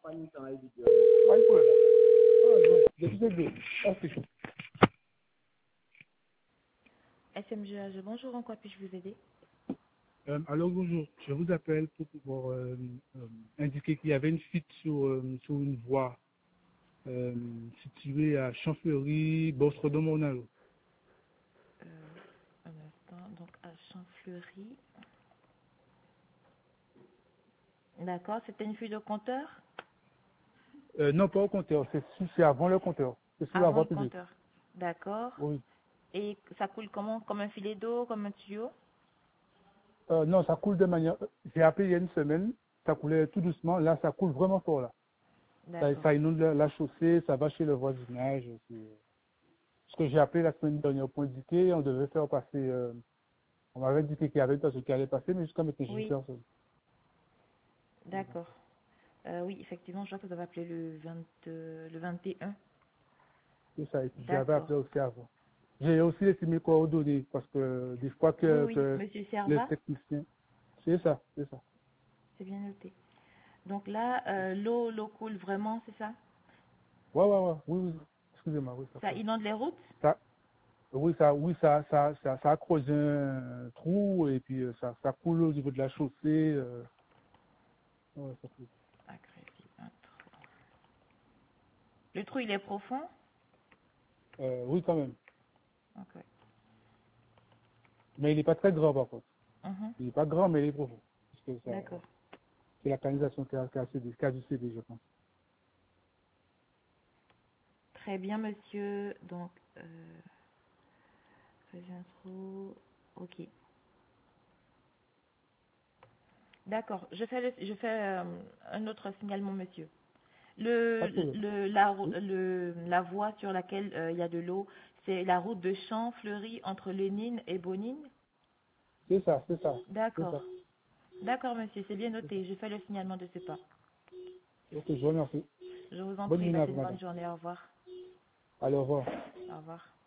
Pas de problème. Je vous aide. Merci. SMGH, bonjour, en quoi puis-je vous aider? Alors bonjour, je vous appelle pour pouvoir indiquer qu'il y avait une fuite sur une voie située à Champfleury, Bostre-de-Mornalo. Un instant, donc à Champfleury. D'accord, c'était une fuite de compteur? Non, pas au compteur, c'est avant le compteur. C'est sur la Avant voie le publique. compteur. D'accord. Oui. Et ça coule comment? Comme un filet d'eau, comme un tuyau? Non, ça coule de manière. J'ai appelé il y a une semaine, ça coulait tout doucement. Là, ça coule vraiment fort là. D'accord. Ça inonde la chaussée, ça va chez le voisinage. Ce que j'ai appelé la semaine dernière pour indiquer, on devait faire passer. On m'avait indiqué qu'il y avait ce qui allait passer, mais jusqu'à maintenant, je n'ai Oui, personne. d'accord. Oui, effectivement, je vois que vous avez appelé le 21. C'est ça. Et puis j'avais D'accord. appelé aussi avant. J'ai aussi laissé mes coordonnées parce que des fois Oui, que, oui, que Monsieur les Serva, techniciens. C'est ça, c'est ça. c'est bien noté. Donc là, l'eau coule vraiment, c'est ça? Ouais. Oui, oui. Excusez-moi, oui, ça Ça coule. inonde les routes? Ça, ça a creusé un trou et puis ça coule au niveau de la chaussée. Ouais, ça coule. Agressif, un trou. Le trou, il est profond? Oui, quand même. Ok. Mais il n'est pas très grand par contre. Mhm. Il n'est pas grand, mais il est profond. Parce que ça, D'accord. c'est la canalisation qui a dû céder, je pense. Très bien, monsieur. Donc, faisais un trou. Ok. D'accord. Je fais un autre signalement, monsieur. Pas de problème. Oui, La voie sur laquelle il y a de l'eau, c'est la route de Champs-Fleury entre Lénine et Bonine? c'est ça, c'est ça. C'est D'accord. ça. D'accord, monsieur, c'est bien noté. Je fais le signalement de ce pas. Ok, je vous remercie. Je vous en Bonne prie, journée à passez vous, une bonne madame. journée. Au revoir. Allez, au revoir. Au revoir.